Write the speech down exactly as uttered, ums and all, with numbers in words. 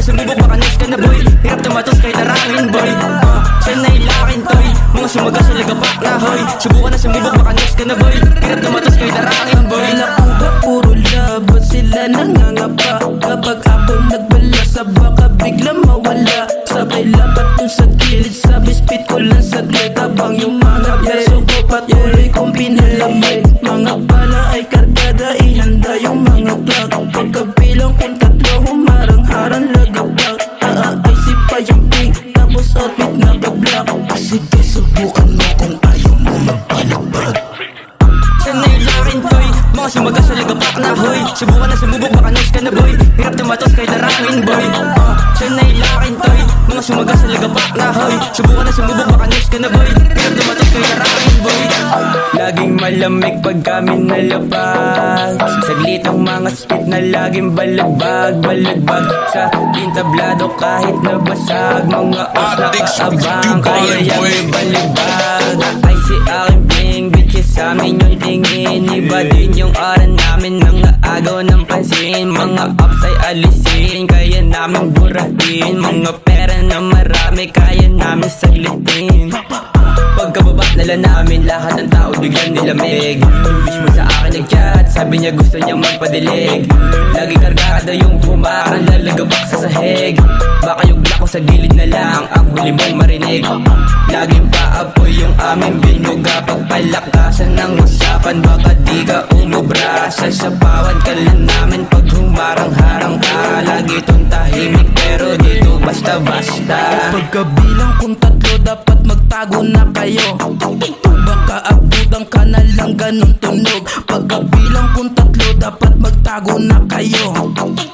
sumubok baka next ka na boy. Hirap tumatos kahit arangin boy. uh, Sanay lakin toy, mga sumaga sa lagapak na hoy. Subukan na sumubok baka next ka na boy. Hirap tumatos kahit arangin boy. Wala ko ba puro laban sila nangangapa? Kapag ako nagbala sa baka bigla mawala. Sabay lapat dun sa gilid, sabi spit ko lang saglit. Habang yung mga beso ko patuloy kong pinalamig. Mga bala ay kargada, ihanda yung mga clock. Pagkabilang kong tatlo, humarang-harang lagapak. Aaisip pa yung pink, tapos outfit na ka-black. Sige, subukan mo kung ayaw mo magpalabag. Sanay lakin toy, mga sumaga sa lagapak na hoy. Subukan na sumubok baka next ka na boy. Hirap tumatos kahit arangin boy. uh, Sanay lakin toy, mga sumaga sa lagapak na hoy. Subukan na sumubok baka next ka na boy. Hirap tumatos kahit arangin boy. Laging malamig pag kami nalapag. Saglit ang mga spit na laging balagbag. Balagbag sa pintablado kahit nabasag. Mga os na kaabang, kaya yung balibag. Ay si aking bling, bitches sa amin yung tingin. Iba din yung oras namin, mga agaw ng pansin. Mga ups ay alisin, kaya namin burahin. Mga pera na marami, kaya namin saglitin. Pagkababa nila namin, lahat ng tao biglang nilamig. Yung bitch mo sa akin nag-chat, sabi niya gusto niya magpadilig. Lagi kargada yung pumarang lalagabak sa sahig. Baka yung black ko sa gilid na lang ang huli mong marinig. Laging paapoy yung aming binuga. Pagpalakasan ng usapan, baka di ka umubra. Sasapawan ka lang namin pag humarang-harang ka. Lagi itong tahimik pero dito basta-basta. Pagkabilang kong tatlo, dapat magtago na kayo. Baka abutan ka na lang ganun tunog. Pagkabilang kong tatlo, dapat magtago na kayo.